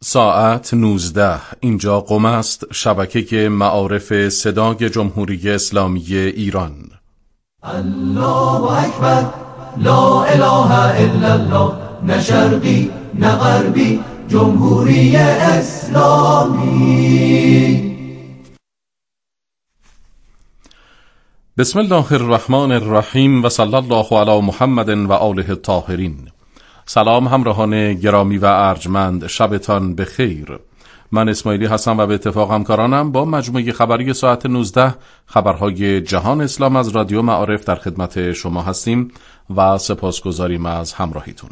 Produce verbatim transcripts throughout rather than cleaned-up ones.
ساعت نوزده. اینجا قم است، شبکه معارف صدای جمهوری اسلامی ایران. الله اکبر، لا اله الا الله، نه شرقی نه غربی، جمهوری اسلامی. بسم الله الرحمن الرحیم و صلی الله علی محمد و آله الطاهرین. سلام همراهان گرامی و ارجمند، شبتان بخیر. من اسماعیلی هستم و به اتفاق همکارانم با مجموعه خبری ساعت نوزده خبرهای جهان اسلام از رادیو معارف در خدمت شما هستیم و سپاسگزاریم از همراهیتون.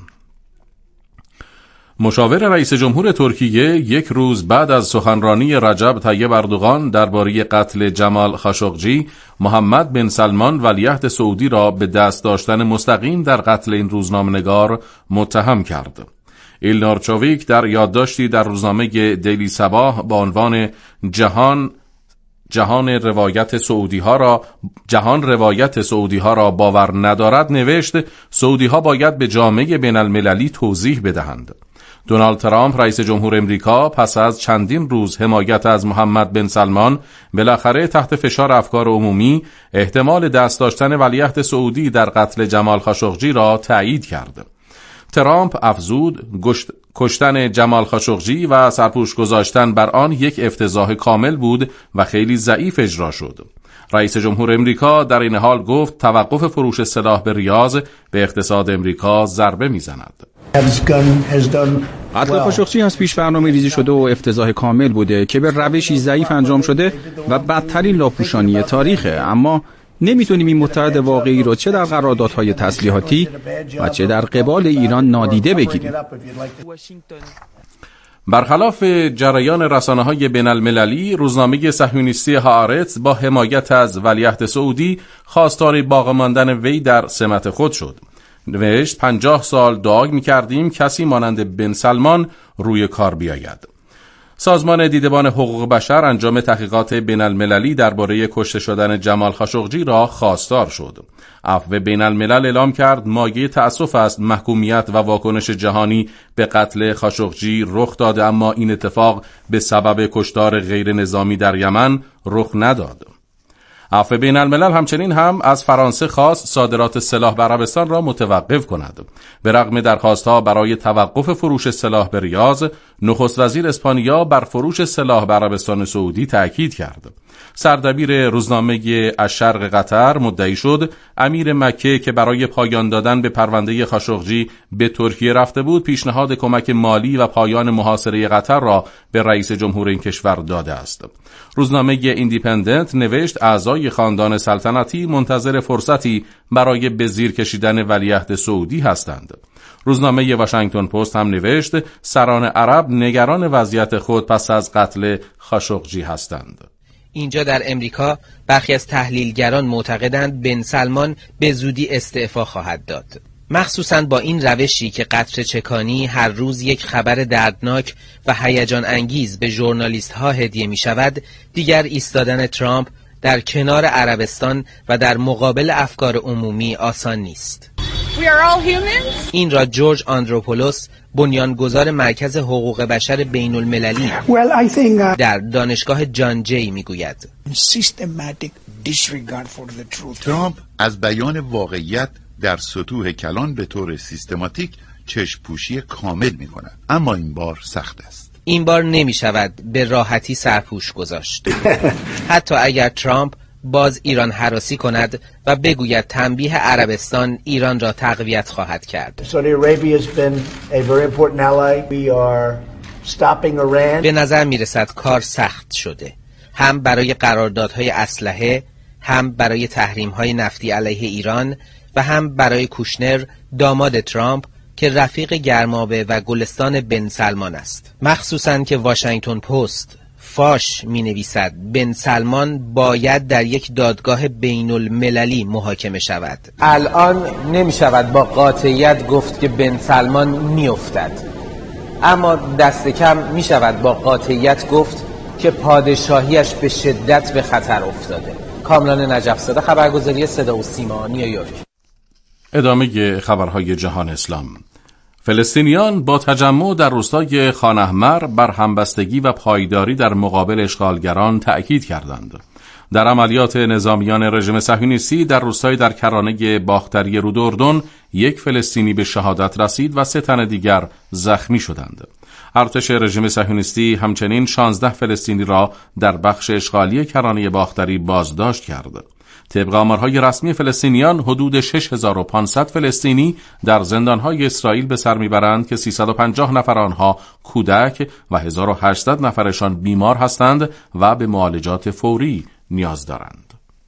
مشاور رئیس جمهور ترکیه یک روز بعد از سخنرانی رجب طیب اردوغان درباره قتل جمال خاشقجی، محمد بن سلمان ولیعهد سعودی را به دست داشتن مستقیم در قتل این روزنامه‌نگار متهم کرد. ایلنار چاویک در یادداشتی در روزنامه دیلی صباح با عنوان جهان جهان روایت سعودی ها را جهان روایت سعودی ها را باور ندارد نوشت سعودی ها باید به جامعه بین المللی توضیح بدهند. دونالد ترامپ رئیس جمهور امریکا پس از چندین روز حمایت از محمد بن سلمان بالاخره تحت فشار افکار عمومی احتمال دست داشتن ولیعهد سعودی در قتل جمال خاشقجی را تایید کرد. ترامپ افزود کشتن جمال خاشقجی و سرپوش گذاشتن بر آن یک افتضاح کامل بود و خیلی ضعیف اجرا شد. رئیس جمهور امریکا در این حال گفت توقف فروش سلاح به ریاض به اقتصاد امریکا ضربه میزند. قتل خاشقجی از پیش برنامه ریزی شده و افتضاح کامل بوده که به روشی ضعیف انجام شده و بدترین لاپوشانی تاریخه، اما نمیتونیم این متحد واقعی رو چه در قراردادهای تسلیحاتی و چه در قبال ایران نادیده بگیریم. برخلاف جریان رسانه‌های بین المللی، روزنامه صهیونیستی هآرتز با حمایت از ولیعهد سعودی خواستار باقی ماندن وی در سمت خود شد. نوشت پنجاه سال دعا می‌کردیم کسی مانند بن سلمان روی کار بیاید. سازمان دیدبان حقوق بشر انجام تحقیقات بین المللی درباره کشته شدن جمال خاشقجی را خواستار شد. عفو بین الملل اعلام کرد مایه تأسف است محکومیت و واکنش جهانی به قتل خاشقجی رخ داده، اما این اتفاق به سبب کشتار غیر نظامی در یمن رخ نداد. عفو بین الملل همچنین هم از فرانسه خواست صادرات سلاح به عربستان را متوقف کند. به رغم درخواستها برای توقف فروش سلاح به ریاض، نخست وزیر اسپانیا بر فروش سلاح به عربستان سعودی تأکید کرد. سردبیر روزنامه الشرق قطر مدعی شد امیر مکه که برای پایان دادن به پرونده خاشقجی به ترکیه رفته بود، پیشنهاد کمک مالی و پایان محاصره قطر را به رئیس جمهور این کشور داده است. روزنامه ایندیپندنت نوشت اعضای خاندان سلطنتی منتظر فرصتی برای به زیر کشیدن ولیعهد سعودی هستند. روزنامه واشنگتن پست هم نوشت سران عرب نگران وضعیت خود پس از قتل خاشقجی هستند. اینجا در امریکا برخی از تحلیلگران معتقدند بن سلمان به زودی استعفا خواهد داد، مخصوصاً با این روشی که قطره چکانی هر روز یک خبر دردناک و هیجان انگیز به ژورنالیست ها هدیه می شود. دیگر ایستادن ترامپ در کنار عربستان و در مقابل افکار عمومی آسان نیست. این را جورج آندروپولوس، بنیانگذار مرکز حقوق بشر بین المللی well, think, uh... در دانشگاه جان جی میگوید. ترامپ از بیان واقعیت در سطوح کلان به طور سیستماتیک چشم پوشی کامل می کند، اما این بار سخت است. این بار نمی شود به راحتی سرپوش گذاشت. حتی اگر ترامپ باز ایران هراسی کند و بگوید تنبیه عربستان ایران را تقویت خواهد کرد. به نظر می رسد کار سخت شده، هم برای قراردادهای اسلحه، هم برای تحریم‌های نفتی علیه ایران و هم برای کوشنر داماد ترامپ که رفیق گرمابه و گلستان بن سلمان است. مخصوصاً که واشنگتن پست فاش می نویسد بن سلمان باید در یک دادگاه بین المللی محاکمه شود. الان نمی شود با قاطعیت گفت که بن سلمان می افتد، اما دست کم می شود با قاطعیت گفت که پادشاهیش به شدت به خطر افتاده. کامران نجف‌زاده، خبرگزاری صدا و سیما، نیویورک. ادامه خبرهای جهان اسلام. فلسطینیان با تجمع در روستای خان‌احمر بر همبستگی و پایداری در مقابل اشغالگران تأکید کردند. در عملیات نظامیان رژیم صهیونیستی در روستای در کرانه باختری رود اردن یک فلسطینی به شهادت رسید و سه تن دیگر زخمی شدند. ارتش رژیم صهیونیستی همچنین شانزده فلسطینی را در بخش اشغالی کرانه باختری بازداشت کرد. طبق آمارهای رسمی فلسطینیان حدود شش هزار و پانصد فلسطینی در زندانهای اسرائیل به سر میبرند که سیصد و پنجاه نفر آنها کودک و هزار و هشتصد نفرشان بیمار هستند و به معالجات فوری نیاز دارند.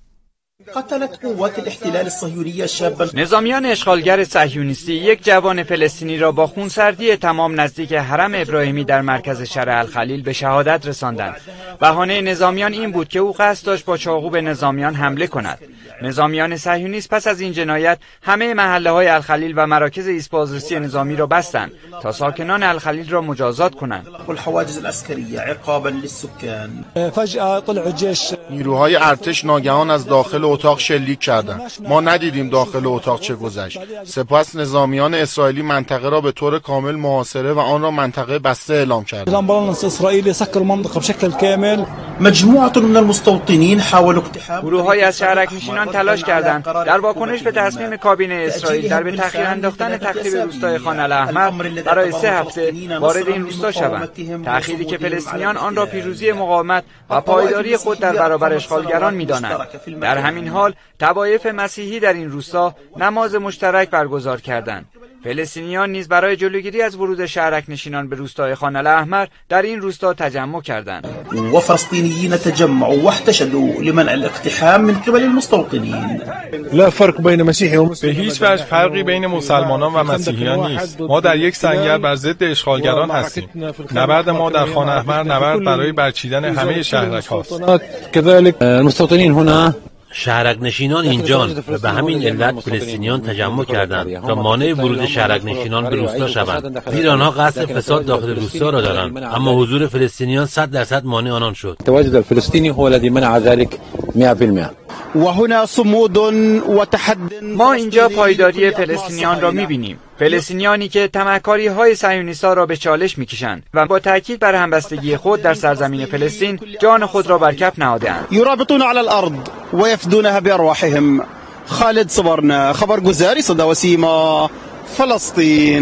قتلت قوات الاحتلال الصهیونی الشاب. نظامیان اشغالگر صهیونیستی یک جوان فلسطینی را با خونسردی تمام نزدیک حرم ابراهیمی در مرکز شرع الخلیل به شهادت رساندند. بهانه نظامیان این بود که او قصد داشت با چاقو به نظامیان حمله کند. نظامیان صهیونیست پس از این جنایت همه محله‌های الخلیل و مراکز ایست‌بازرسی نظامی را بستند تا ساکنان الخلیل را مجازات کنند. والحواجز العسكرية عقابا للسكان. فجأة طلع الجيش. نیروهای ارتش ناگهان از داخل اتاق شلیک کردند. ما ندیدیم داخل اتاق چه گذشت. سپس نظامیان اسرائیلی منطقه را به طور کامل محاصره و آن را منطقه بسته اعلام کردند. الامبولانس الاسرائیلی سکر المنطقه بشکل کامل. مجموعه من المستوطنین حاولوا اقتحام. گروه‌های از شهرک‌نشینان تلاش کردند در واکنش به تصمیم کابینه اسرائیل در به تأخیر انداختن تخریب روستای خان الاحمر برای سه هفته وارد این روستا شوند. تأخیری که فلسطینیان آن را پیروزی مقاومت و پایداری خود در برابر اشغالگران می‌دانند. در همین حال طوایف مسیحی در این روستا نماز مشترک برگزار کردند. فلسطینیان نیز برای جلوگیری از ورود شهرک‌نشینان به روستای خان الاحمر در این روستا تجمع کردند. و فلسطینیین تجمعوا واحتشدوا لمنع الاقتحام من قبل المستوطنین. لا فرق بین مسیحی و مسلمان. به هیچ وجه فرقی بین مسلمانان و مسیحیان نیست. ما در یک سنگر بر ضد اشغالگران هستیم. نبرد ما در خان احمر نبرد برای برچیدن همه شهرک هاست. كذلك المستوطنین هنا. شهرک‌نشینان اینجان و به همین علت فلسطینیان تجمع کردند تا مانع ورود شهرک‌نشینان به روستا شوند. زیرا آنها قصد فساد داخل روستا را دارند، اما حضور فلسطینیان صد درصد مانع آنان شد. تواجد الفلسطینی هو الذي منع ذلك مئة بالمئة. و هنا صمود و تحدي. ما اینجا پایداری فلسطینیان را می‌بینیم. فلسطینیانی که طمع‌کاری‌های صهیونیست‌ها را به چالش می‌کشند و با تاکید بر همبستگی خود در سرزمین فلسطین جان خود را بر کف نهاده‌اند. یرابطون علی الارض و یفدونها بارواحهم. خالد صبرنا، خبرگزاری صدا و سیما، فلسطین.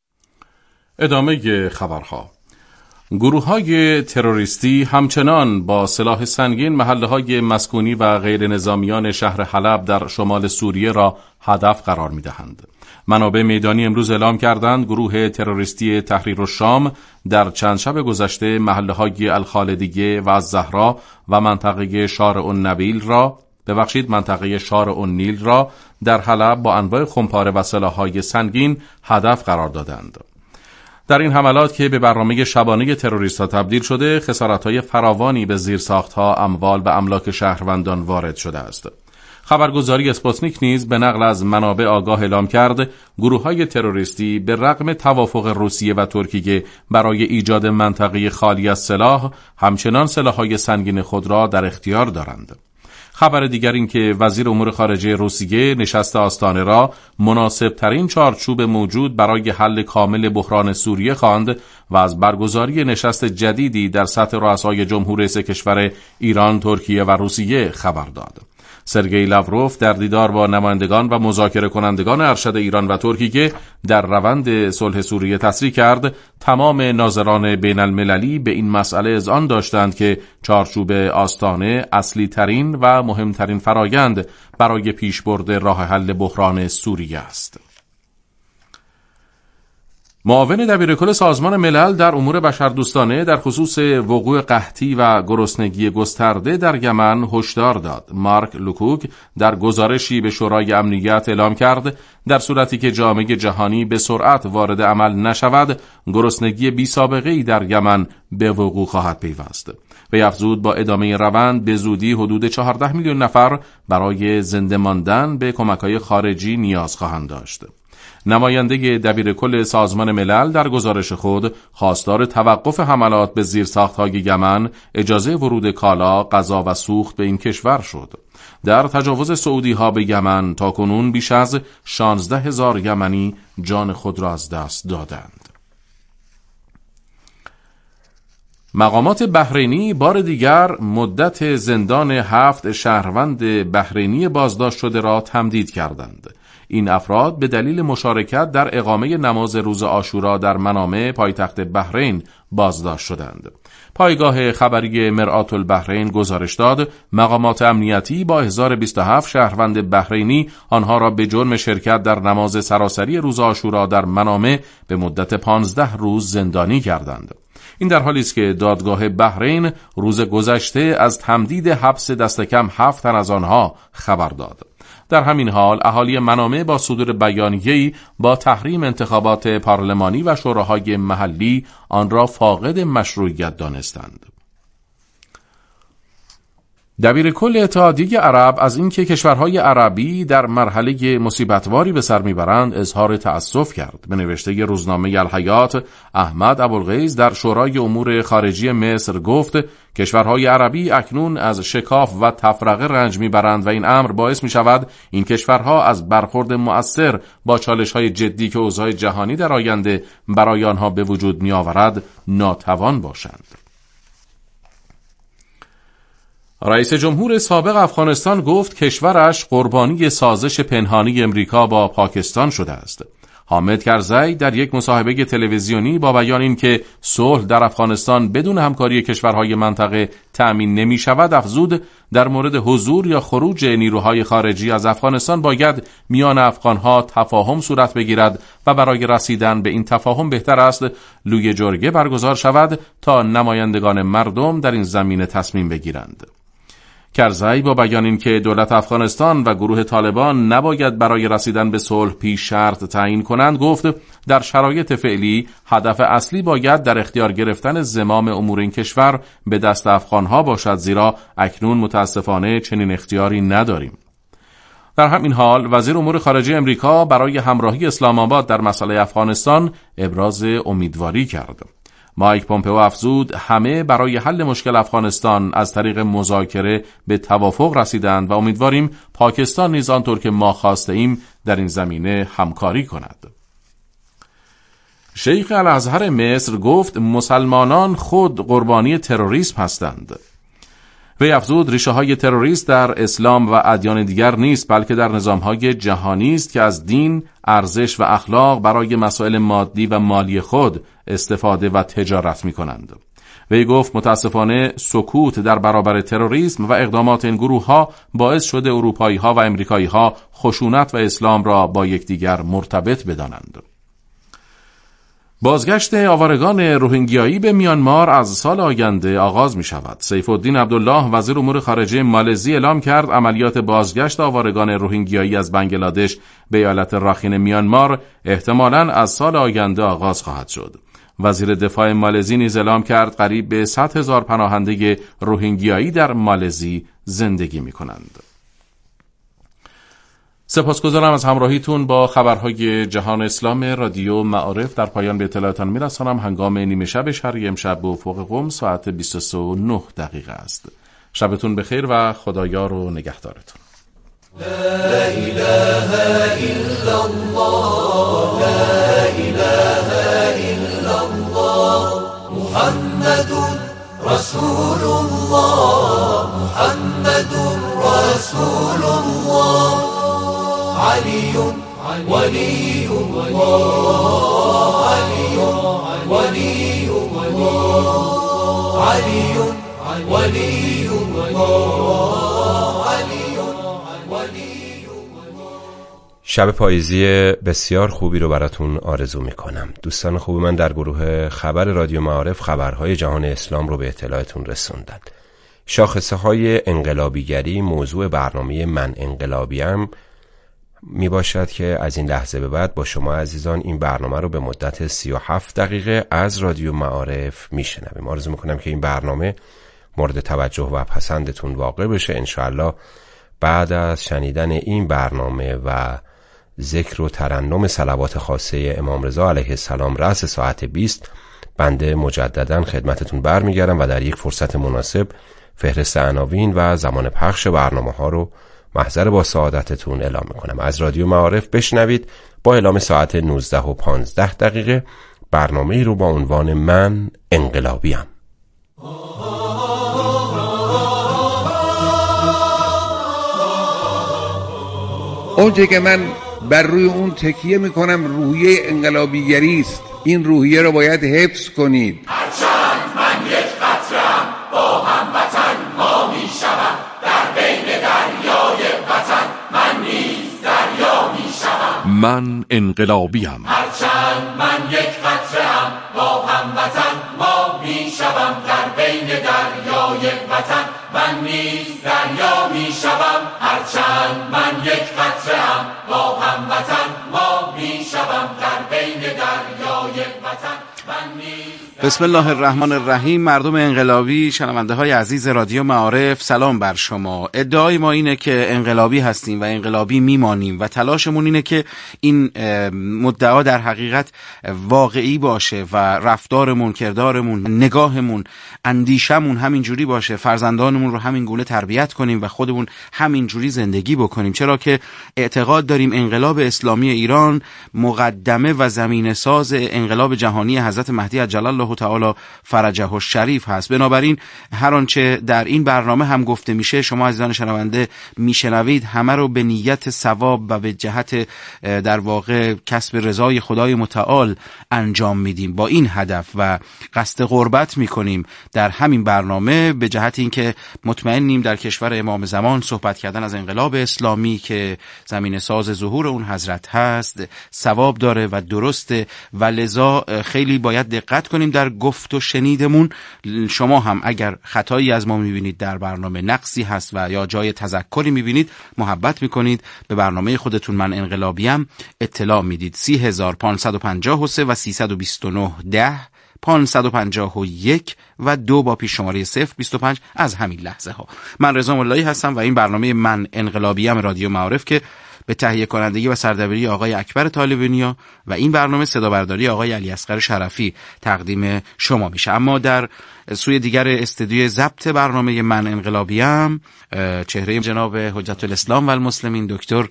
ادامه خبرها. گروه‌های تروریستی همچنان با سلاح سنگین محله‌های مسکونی و غیر نظامیان شهر حلب در شمال سوریه را هدف قرار می‌دهند. منابع میدانی امروز اعلام کردند گروه تروریستی تحریر الشام در چند شب گذشته محله‌های الخالدیه و الزهرا و منطقه شارع النبیل را ببخشید منطقه شارع النیل را در حلب با انواع خمپاره و سلاح‌های سنگین هدف قرار دادند. در این حملات که به برنامه شبانه تروریست‌ها تبدیل شده، خسارت‌های فراوانی به زیرساخت‌ها، اموال و املاک شهروندان وارد شده است. خبرگزاری اسپوتنیک نیز به نقل از منابع آگاه اعلام کرد گروه‌های تروریستی به رغم توافق روسیه و ترکیه برای ایجاد منطقه خالی از سلاح، همچنان سلاح‌های سنگین خود را در اختیار دارند. خبر دیگر این که وزیر امور خارجه روسیه نشست آستانه را مناسب ترین چارچوب موجود برای حل کامل بحران سوریه خواند و از برگزاری نشست جدیدی در سطح رؤسای جمهور سه کشور ایران، ترکیه و روسیه خبر داد. سرگئی لاوروف در دیدار با نمایندگان و مذاکره کنندگان ارشد ایران و ترکیه در روند صلح سوریه تصریح کرد تمام ناظران بین المللی به این مسئله اذعان داشتند که چارچوب آستانه اصلی ترین و مهمترین فرایند برای پیشبرد راه حل بحران سوریه است. معاون دبیرکل سازمان ملل در امور بشردوستانه در خصوص وقوع قحطی و گرسنگی گسترده در یمن هشدار داد. مارک لوکوک در گزارشی به شورای امنیت اعلام کرد در صورتی که جامعه جهانی به سرعت وارد عمل نشود، گرسنگی بی سابقه‌ای در یمن به وقوع خواهد پیوست. وی افزود با ادامه روند به زودی حدود چهارده میلیون نفر برای زنده ماندن به کمک‌های خارجی نیاز خواهند داشت. نماینده دبیرکل سازمان ملل در گزارش خود خواستار توقف حملات به زیرساخت‌های یمن، اجازه ورود کالا، غذا و سوخت به این کشور شد. در تجاوز سعودی‌ها به یمن تاکنون بیش از شانزده هزار یمنی جان خود را از دست دادند. مقامات بحرینی بار دیگر مدت زندان هفت شهروند بحرینی بازداشت شده را تمدید کردند. این افراد به دلیل مشارکت در اقامه نماز روز عاشورا در منامه پایتخت بحرین بازداشت شدند. پایگاه خبری مرآت البحرین گزارش داد مقامات امنیتی با احضار بیست و هفت شهروند بحرینی آنها را به جرم شرکت در نماز سراسری روز عاشورا در منامه به مدت پانزده روز زندانی کردند. این در حالی است که دادگاه بحرین روز گذشته از تمدید حبس دست کم هفت تن از آنها خبر داد. در همین حال اهالی منامه با صدور بیانیه‌ای با تحریم انتخابات پارلمانی و شوراهای محلی آن را فاقد مشروعیت دانستند. دبیرکل اتحادیه عرب از اینکه کشورهای عربی در مرحله مصیبتواری به سر میبرند اظهار تأسف کرد. به نوشته روزنامه الحیات، احمد ابوالغیث در شورای امور خارجی مصر گفت کشورهای عربی اکنون از شکاف و تفرقه رنج میبرند و این امر باعث میشود این کشورها از برخورد مؤثر با چالش‌های جدی که اوضاع جهانی در آینده برای آنها به وجود میآورد ناتوان باشند. رئیس جمهور سابق افغانستان گفت کشورش قربانی سازش پنهانی امریکا با پاکستان شده است. حامد کرزی در یک مصاحبه تلویزیونی با بیان اینکه صلح در افغانستان بدون همکاری کشورهای منطقه تأمین نمی شود افزود در مورد حضور یا خروج نیروهای خارجی از افغانستان باید میان افغانها تفاهم صورت بگیرد و برای رسیدن به این تفاهم بهتر است لوی جرگه برگزار شود تا نمایندگان مردم در این زمینه تصمیم بگیرند. کرزی با بیان اینکه دولت افغانستان و گروه طالبان نباید برای رسیدن به صلح پیش شرط تعیین کنند گفت در شرایط فعلی هدف اصلی باید در اختیار گرفتن زمام امور این کشور به دست افغانها باشد زیرا اکنون متاسفانه چنین اختیاری نداریم. در همین حال وزیر امور خارجه امریکا برای همراهی اسلام آباد در مسئله افغانستان ابراز امیدواری کرد. مایک پومپئو افزود همه برای حل مشکل افغانستان از طریق مذاکره به توافق رسیدند و امیدواریم پاکستان نیز آنطور که ما خواسته ایم در این زمینه همکاری کند. شیخ الازهر مصر گفت مسلمانان خود قربانی تروریسم هستند. وی افزود ریشه های تروریست در اسلام و ادیان دیگر نیست بلکه در نظام های جهانی است که از دین، ارزش و اخلاق برای مسائل مادی و مالی خود استفاده و تجارت می کنند. وی گفت متاسفانه سکوت در برابر تروریسم و اقدامات این گروه ها باعث شده اروپایی ها و امریکایی ها خشونت و اسلام را با یکدیگر مرتبط بدانند. بازگشت آوارگان روهینگیایی به میانمار از سال آینده آغاز می شود. سیف الدین عبدالله وزیر امور خارجه مالزی اعلام کرد عملیات بازگشت آوارگان روهینگیایی از بنگلادش به ایالت راخین میانمار احتمالاً از سال آینده آغاز خواهد شد. وزیر دفاع مالزی نیز اعلام کرد قریب به صد هزار پناهنده روهینگیایی در مالزی زندگی می کنند. سپاسگزارم از همراهیتون با خبرهای جهان اسلام رادیو معارف. در پایان به اطلاعتان میرسانم هنگام نیمه شب شرقی امشب به افق قم ساعت بیست و سه و نه دقیقه است. شبتون بخیر و خدایار و نگهدارتون. لا اله الا الله لا اله الا الله محمد رسول الله محمد رسول الله علي ولي الله علي ولي الله علي ولي الله علي ولي شب پاییزی بسیار خوبی رو براتون آرزو میکنم. دوستان خوب من در گروه خبر رادیو معارف خبرهای جهان اسلام رو به اطلاعتون رسوندن. شاخصه های انقلابیگری موضوع برنامه من انقلابیم می باشد که از این لحظه به بعد با شما عزیزان این برنامه رو به مدت سی و هفت دقیقه از رادیو معارف می شنویم. آرزو می کنم که این برنامه مورد توجه و پسندتون واقع بشه. انشاءالله بعد از شنیدن این برنامه و ذکر و ترنم صلوات خاصه امام رضا علیه السلام رأس ساعت بیست بنده مجددا خدمتتون برمیگردم و در یک فرصت مناسب فهرست عناوین و زمان پخش برنامه ها رو محضر با سعادتتون اعلام میکنم. از رادیو معارف بشنوید با اعلام ساعت نوزده و پانزده دقیقه برنامه‌ای رو با عنوان من انقلابیم. اونچه که من بر روی اون تکیه میکنم روحیه انقلابیگری است. این روحیه رو باید حفظ کنید. هرچند من یک قطره‌ام با هموطن ما میشوم، در بین دریای وطن من نیز دریا میشوم. من انقلابیم. هرچند من یک قطره‌ام با هموطن ما میشوم، در بین دریای وطن من نیز دریا میشوم. هرچند من یک قطره‌ام با هموطن ما میشوم، در بین دریای وطن من نیز. بسم الله الرحمن الرحیم. مردم انقلابی، شنونده های عزیز رادیو معارف، سلام بر شما. ادعای ما اینه که انقلابی هستیم و انقلابی میمانیم و تلاشمون اینه که این مدعا در حقیقت واقعی باشه و رفتارمون، کردارمون، نگاهمون، اندیشمون همین جوری باشه، فرزندانمون رو همین گونه تربیت کنیم و خودمون همین جوری زندگی بکنیم، چرا که اعتقاد داریم انقلاب اسلامی ایران مقدمه و زمینه ساز انقلاب جهانی حضرت مهدی عجل الله تعالی فرجه الشریف هست. بنابراین هر آنچه در این برنامه هم گفته میشه، شما عزیزان شنونده میشنوید، همه رو به نیت ثواب و به جهت در واقع کسب رضای خدای متعال انجام میدیم. با این هدف و قصد قربت میکنیم در همین برنامه، به جهت اینکه مطمئنیم در کشور امام زمان صحبت کردن از انقلاب اسلامی که زمینه ساز ظهور اون حضرت هست ثواب داره و درسته و لذا خیلی باید دقت کنیم در گفت و شنیدمون. شما هم اگر خطایی از ما میبینید در برنامه، نقصی هست و یا جای تذکری میبینید، محبت میکنید به برنامه خودتون من انقلابیم اطلاع میدید. سی هزار پانصد و پنجاه و سه و سیصد و بیست و نه ده پانصد و پنجاه و یک و دو با پیش شماره صفر بیست و پنج از همین لحظه ها. من رضا ملایی هستم و این برنامه من انقلابیم رادیو معارف که به تهیه کنندگی و سردبیری آقای اکبر طالب‌نیا و این برنامه صدا برداری آقای علی اصغر شرفی تقدیم شما میشه. اما در سوی دیگر استودیوی ضبط برنامه من انقلابیم چهره جناب حجت الاسلام و المسلمین دکتر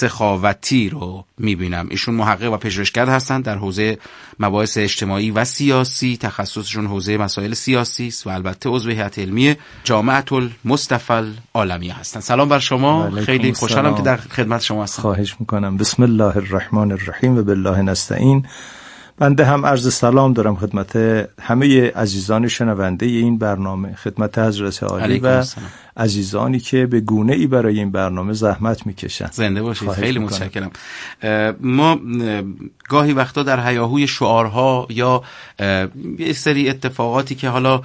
سخاوتی رو میبینم. ایشون محقق و پژوهشگر هستند در حوزه مباحث اجتماعی و سیاسی، تخصصشون حوزه مسائل سیاسی است و البته عضو هیئت علمی جامعه المصطفى العالمیه هستند. سلام بر شما، خیلی خوشحالم که در خدمت شما هستم. خواهش میکنم. بسم الله الرحمن الرحیم و بالله نستعین. بنده هم عرض سلام دارم خدمت همه عزیزان شنونده این برنامه، خدمت حضرت عالی و السلام. عزیزانی که به گونه ای برای این برنامه زحمت میکشن. زنده باشید. خیلی متشکرم. ما گاهی وقتا در هیاهوی شعارها یا یه سری اتفاقاتی که حالا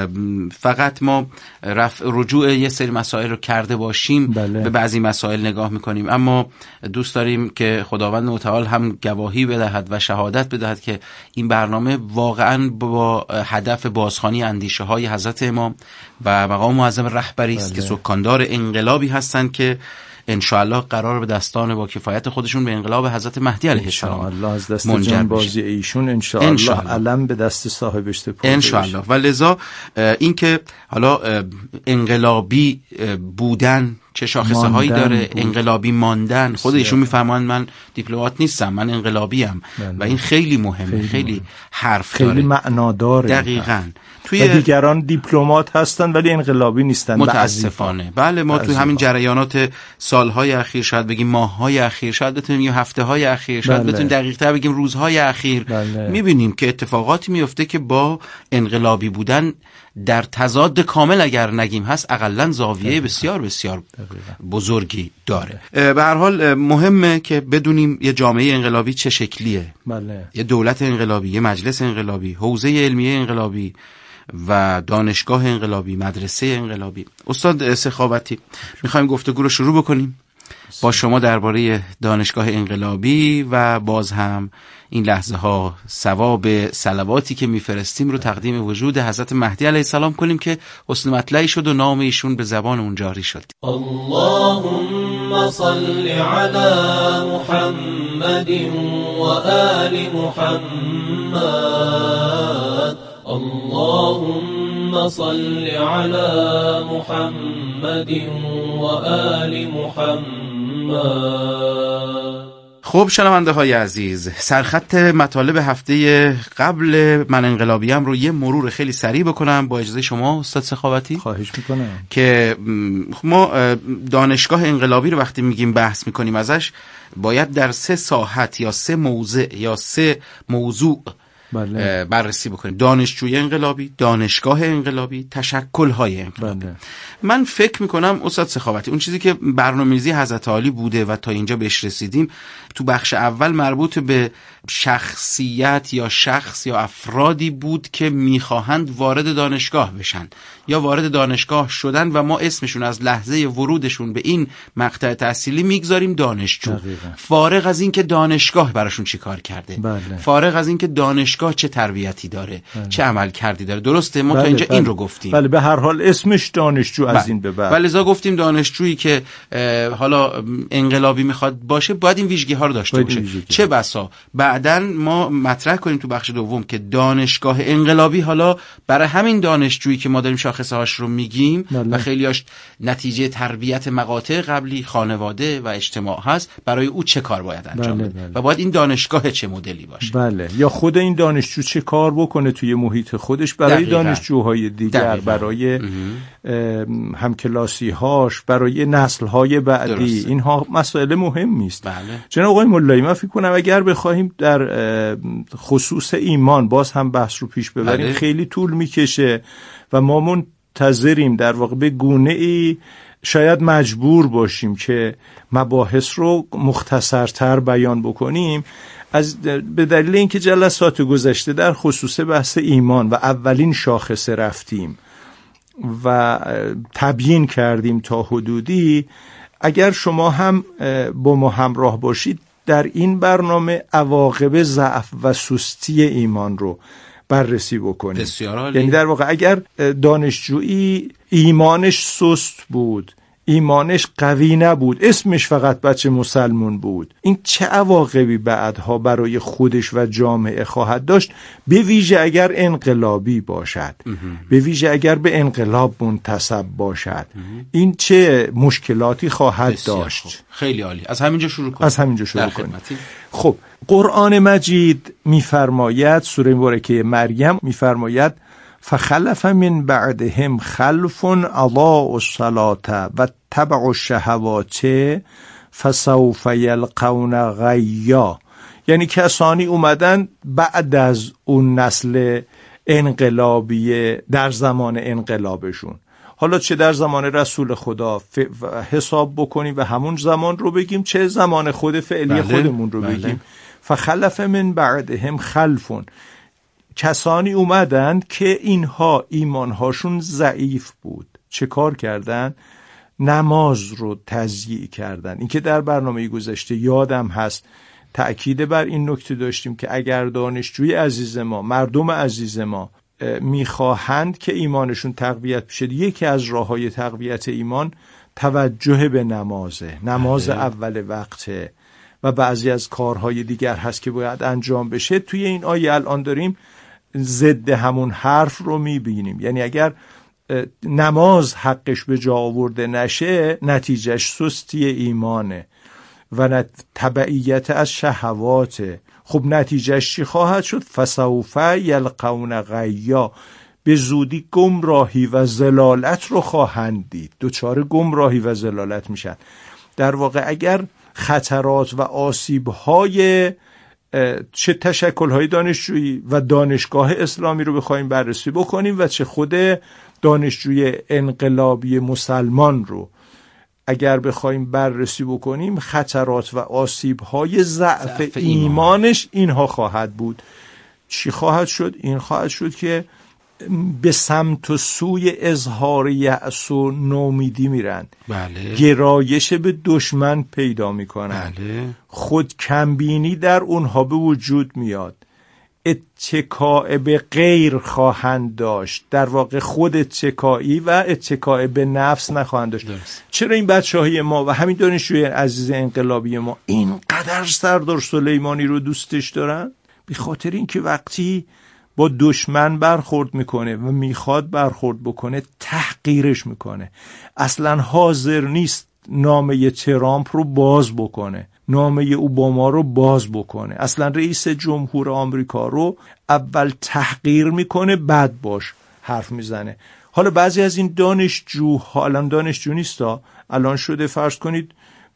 فقط ما رفع رجوع یه سری مسائل رو کرده باشیم، بله، به بعضی مسائل نگاه میکنیم، اما دوست داریم که خداوند متعال هم گواهی بدهد و شهادت بدهد که این برنامه واقعا با هدف بازخوانی اندیشه های حضرت امام و مقام معظم رهبری است، بله، که سکاندار انقلابی هستند که انشاءالله قرار به دستان با کفایت خودشون به انقلاب حضرت مهدی علیه السلام الله از دست جانبازی ایشون انشاءالله علم به دست صاحبش سپرده انشاءالله. و لذا این که حالا انقلابی بودن چه شاخصه هایی داره، بود. انقلابی ماندن، خود ایشون میفرمان من دیپلمات نیستم، من انقلابیم، و این خیلی مهمه، خیلی, خیلی حرف خیلی داره، خیلی معناداره. دقیقاً. توی دیگران دیپلمات هستن ولی انقلابی نیستن متاسفانه. بله، ما توی همین جریانات سالهای اخیر، شاید بگیم ماههای اخیر، شاید بتونیم یه هفته‌های اخیر، شاید بله. بتونیم دقیق‌تر بگیم روزهای اخیر، بله. می‌بینیم که اتفاقاتی میفته که با انقلابی بودن در تضاد کامل اگر نگیم هست، اقلن زاویه بسیار بسیار بزرگی داره. به هر حال مهمه که بدونیم یه جامعه انقلابی چه شکلیه، بله. یه دولت انقلابی، یه مجلس انقلابی، حوزه علمیه انقلابی و دانشگاه انقلابی، مدرسه انقلابی. استاد سخاوتی، میخوایم گفتگو رو شروع بکنیم با شما درباره دانشگاه انقلابی و باز هم این لحظه ها ثواب صلواتی که میفرستیم رو تقدیم وجود حضرت مهدی علیه السلام کنیم که حسن مطلعی شد و نام ایشون به زبان اون جاری شد. اللهم صل على محمد وآل محمد اللهم صل على محمد وآل محمد. خب شنونده های عزیز، سرخط مطالب هفته قبل من انقلابیم رو یه مرور خیلی سریع بکنم با اجازه شما استاد سخاوتی. خواهش میکنم. که ما دانشگاه انقلابی رو وقتی میگیم بحث میکنیم ازش، باید در سه ساحت یا سه موضع یا سه موضوع بله. بررسی بکنیم: دانشجوی انقلابی، دانشگاه انقلابی، تشکل‌های انقلابی. بله. من فکر میکنم استاد سخاوتی اون چیزی که برنامه‌ریزی حضرت عالی بوده و تا اینجا بهش رسیدیم تو بخش اول مربوط به شخصیت یا شخص یا افرادی بود که میخواهند وارد دانشگاه بشن یا وارد دانشگاه شدن و ما اسمشون از لحظه ورودشون به این مقطع تحصیلی میگذاریم دانشجو. دقیقا. فارغ از این که دانشگاه براشون چی کار کرده. بله. فارغ از این که دانشگاه چه تربیتی داره. بله. چه عمل کردی داره. درسته ما بله. تا اینجا بله. این رو گفتیم. بله به هر حال اسمش دانشجو بله. از این به بعد. ولی لذا گفتیم دانشجویی که حالا انقلابی میخواد باشه باید این ویژگی ها رو داشته باشه. چه بسا بعدن ما مطرح کنیم تو بخش دوم که دانشگاه انقلابی حالا برای همین دانشجویی که ما داریم شاخصه هاش رو میگیم بله. و خیلیاش نتیجه تربیت مقاطع قبلی خانواده و اجتماع هست، برای او چه کار باید انجام بده بله بله. و باید این دانشگاه چه مدلی باشه. بله. یا خود این دانشجو چه کار بکنه توی محیط خودش برای دقیقا. دانشجوهای دیگر دقیقا. برای همکلاسی هاش، برای نسل های بعدی. درسته. اینها مسائل مهمی است. بله. جناب آقای ملایی من فکر کنم اگر بخوایم در خصوص ایمان باز هم بحث رو پیش ببریم بله. خیلی طول میکشه و ما منتظریم در واقع به گونه ای شاید مجبور باشیم که مباحث رو مختصرتر بیان بکنیم، از به دلیل اینکه جلسات گذشته در خصوص بحث ایمان و اولین شاخصه رفتیم و تبیین کردیم تا حدودی. اگر شما هم با ما همراه باشید در این برنامه عواقب ضعف و سستی ایمان رو بررسی بکنیم. بسیار عالی. یعنی در واقع اگر دانشجویی ایمانش سست بود، ایمانش قوی نبود، اسمش فقط بچه مسلمون بود، این چه عواقبی بعدها برای خودش و جامعه خواهد داشت، به ویژه اگر انقلابی باشد، به ویژه اگر به انقلاب منتسب باشد، این چه مشکلاتی خواهد داشت. خوب. خیلی عالی. از همینجا شروع کنیم. از همینجا شروع کنیم. خب قرآن مجید میفرماید، سوره مبارکه مریم میفرماید فخلف من بعدهم خلف اضاعوا الصلاة و تبعوا الشهوات فسوف یلقون غیا. یعنی کسانی اومدن بعد از اون نسل انقلابی در زمان انقلابشون، حالا چه در زمان رسول خدا حساب بکنیم و همون زمان رو بگیم، چه زمان خود فعلی بله، خودمون رو بله. بگیم. فخلف من بعدهم خلفون، کسانی اومدند که اینها ایمانهاشون ضعیف بود. چه کار کردن؟ نماز رو تضییع کردن. این که در برنامه گذشته یادم هست تأکید بر این نکته داشتیم که اگر دانشجوی عزیز ما، مردم عزیز ما میخواهند که ایمانشون تقویت بشه، یکی از راههای تقویت ایمان توجه به نمازه، نماز اول وقته و بعضی از کارهای دیگر هست که باید انجام بشه. توی این آیه الان داریم ضد همون حرف رو میبینیم. یعنی اگر نماز حقش به جا آورده نشه، نتیجهش سستی ایمانه و تبعیت از شهواته. خب نتیجهش چی خواهد شد؟ فسوف یلقون غیا، به زودی گمراهی و ضلالت رو خواهند دید، دچار گمراهی و ضلالت میشن. در واقع اگر خطرات و آسیب‌های چه تشکل‌های دانشجویی و دانشگاه اسلامی رو بخوایم بررسی بکنیم و چه خود دانشجوی انقلابی مسلمان رو اگر بخوایم بررسی بکنیم، خطرات و آسیب‌های ضعف ایمانش اینها خواهد بود. چی خواهد شد؟ این خواهد شد که به سمت و سوی اظهار یأس و نومیدی میرن. بله. گرایش به دشمن پیدا میکنن. بله. خود کمبینی در اونها به وجود میاد. اتکاء به غیر خواهند داشت، در واقع خود اتکایی و اتکاء به نفس نخواهند داشت. درست. چرا این بچه‌های ما و همین دانشجوی عزیز انقلابی ما اینقدر سردار سلیمانی رو دوستش دارن؟ به خاطر اینکه وقتی با دشمن برخورد میکنه و میخواد برخورد بکنه تحقیرش میکنه، اصلا حاضر نیست نامه ترامپ رو باز بکنه، نامه اوباما رو باز بکنه، اصلا رئیس جمهور آمریکا رو اول تحقیر میکنه بعد باش حرف میزنه. حالا بعضی از این دانشجوها، الان دانشجو نیستا، الان شده فرض کنید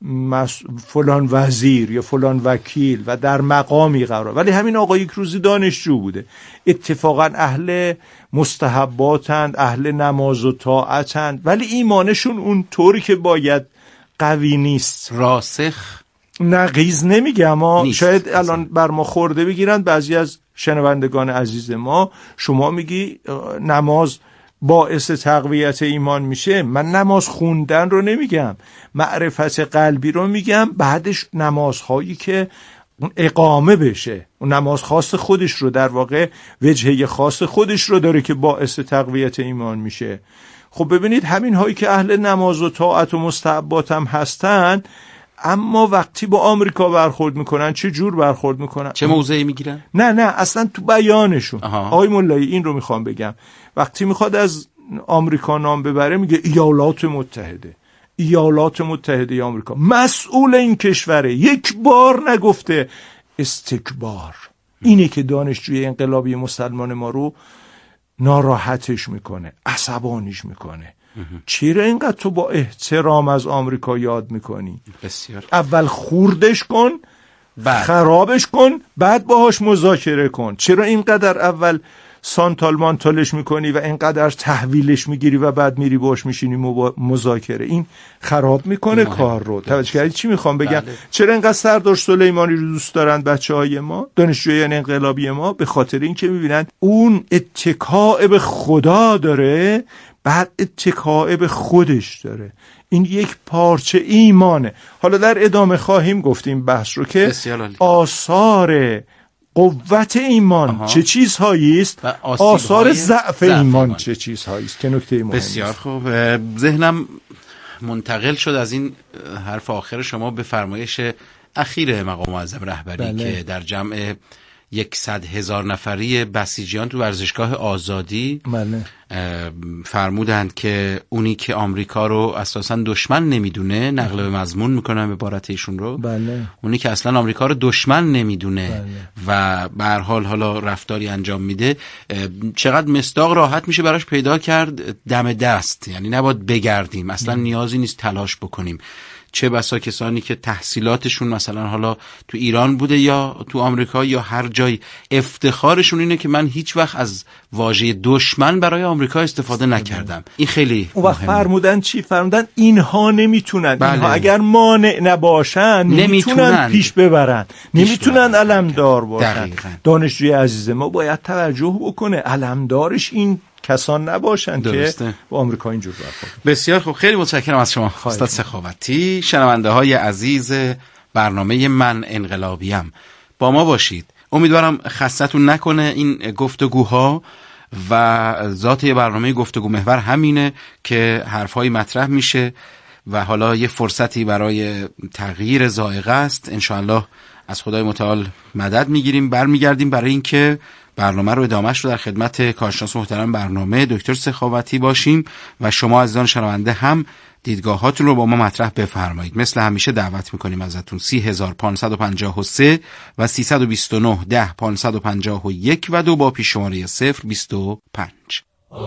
فلان وزیر یا فلان وکیل و در مقامی قرار، ولی همین آقا یک روزی دانشجو بوده، اتفاقا اهل مستحباتند، اهل نماز و طاعتند، ولی ایمانشون اون طوری که باید قوی نیست، راسخ نقیض نمیگم ما، شاید الان بر ما خورده بگیرند بعضی از شنوندگان عزیز ما. شما میگی نماز باعث تقویت ایمان میشه، من نماز خوندن رو نمیگم، معرفت قلبی رو میگم، بعدش نمازهایی که اقامه بشه، اون نماز خاص خودش رو، در واقع وجهه خاص خودش رو داره که باعث تقویت ایمان میشه. خب ببینید همین هایی که اهل نماز و طاعت و مستحبات هم هستن، اما وقتی با آمریکا برخورد میکنن چه جور برخورد میکنن؟ چه موضعی میگیرن؟ نه نه اصلا تو بیانشون. آقای ملایی این رو میخوام بگم، وقتی میخواد از آمریکا نام ببره میگه ایالات متحده، ایالات متحده آمریکا مسئول این کشوره، یک بار نگفته استکبار. اینه که دانشجوی انقلابی مسلمان ما رو ناراحتش میکنه، عصبانیش میکنه. چرا اینقدر تو با احترام از آمریکا یاد میکنی؟ بسیار. اول خوردش کن، بعد خرابش کن، بعد باهاش مذاکره کن. چرا اینقدر اول سانتال مانتالش میکنی و اینقدر تحویلش میگیری و بعد میری باهاش میشینی مذاکره؟ این خراب میکنه کار رو. توجه کردید چی میخوام بگم؟ بله. چرا اینقدر سردار سلیمانی رو دوست دارن بچهای ما، دانشجویان انقلابی ما؟ به خاطر اینکه میبینن اون اتکاء به خدا داره، بعد اتکاء به خودش داره. این یک پارچه ایمانه. حالا در ادامه خواهیم گفتیم بحث رو که آثار قوت ایمان آها. چه چیزهایی است، آثار ضعف ایمان, ایمان چه چیزهایی است، که نکته مهمی. بسیار خوب. ذهنم منتقل شد از این حرف آخر شما به فرمایش اخیر مقام معظم رهبری بله. که در جمع یکصد هزار نفری بسیجیان تو ورزشگاه آزادی بله. فرمودند که اونی که آمریکا رو اساساً دشمن نمیدونه، نقل به مضمون میکنن به عبارت ایشون رو، بله. اونی که اصلا آمریکا رو دشمن نمیدونه بله. و به هر حال حالا رفتاری انجام میده، چقدر مصداق راحت میشه براش پیدا کرد دم دست. یعنی نباید بگردیم، اصلا بله. نیازی نیست تلاش بکنیم. چه بسا کسانی که تحصیلاتشون مثلا حالا تو ایران بوده یا تو آمریکا یا هر جای، افتخارشون اینه که من هیچ وقت از واژه دشمن برای آمریکا استفاده نکردم. این خیلی اون وقت فرمودن چی؟ فرمودن اینها نمیتونن، بله. اینها اگر مانع نباشن نمیتونن پیش ببرن، نمیتونن علمدار باشن. دانشجوی عزیز ما باید توجه بکنه، علمدارش این کسان نباشن درسته. که با آمریکا اینجور برخورد. بسیار خوب، خیلی متشکرم از شما استاد سخاوتی. شنونده های عزیز برنامه من انقلابیم، با ما باشید. امیدوارم خستتون نکنه این گفتگوها و ذات برنامه گفتگو محور همینه که حرفای مطرح میشه و حالا یه فرصتی برای تغییر ذائقه است. انشاءالله از خدای متعال مدد میگیریم، برمیگردیم برای اینکه برنامه رو ادامهش رو در خدمت کارشناس محترم برنامه دکتر سخاوتی باشیم و شما عزیزان شنونده هم دیدگاهاتون رو با ما مطرح بفرمایید. مثل همیشه دعوت میکنیم ازتون سی هزار پانصد و پنجاه و سه و سیصد و بیست و نه ده پانصد و پنجاه و یک و دو با پیش شماره صفر بیست و پنج.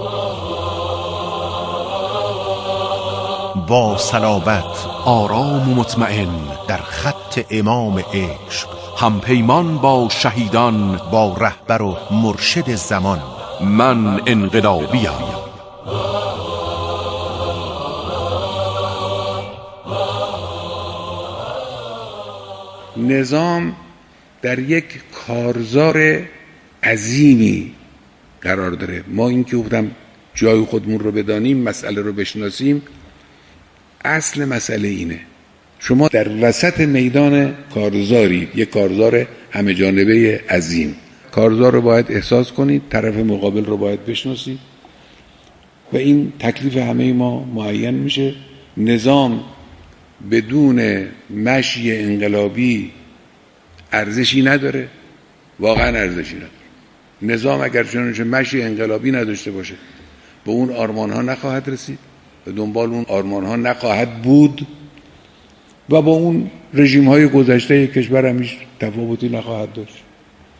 با صلابت، آرام و مطمئن در خط امام عشق، همپیمان با شهیدان، با رهبر و مرشد زمان. من انقلابیم. نظام در یک کارزار عظیمی قرار داره. ما این که گفتم جای خودمون رو بدانیم، مسئله رو بشناسیم، اصل مسئله اینه. شما در وسط میدان کارزاری، یک کارزار همه جانبه عظیم، کارزار رو باید احساس کنید، طرف مقابل رو باید بشناسید و این تکلیف همه ما معین میشه. نظام بدون مشی انقلابی ارزشی نداره، واقعا ارزشی نداره. نظام اگر چنانچه مشی انقلابی نداشته باشه به اون آرمان ها نخواهد رسید، به دنبال اون آرمان ها نخواهد بود و با اون رژیم های گذشته کشور هم هیچ تفاوتی نخواهد داشت.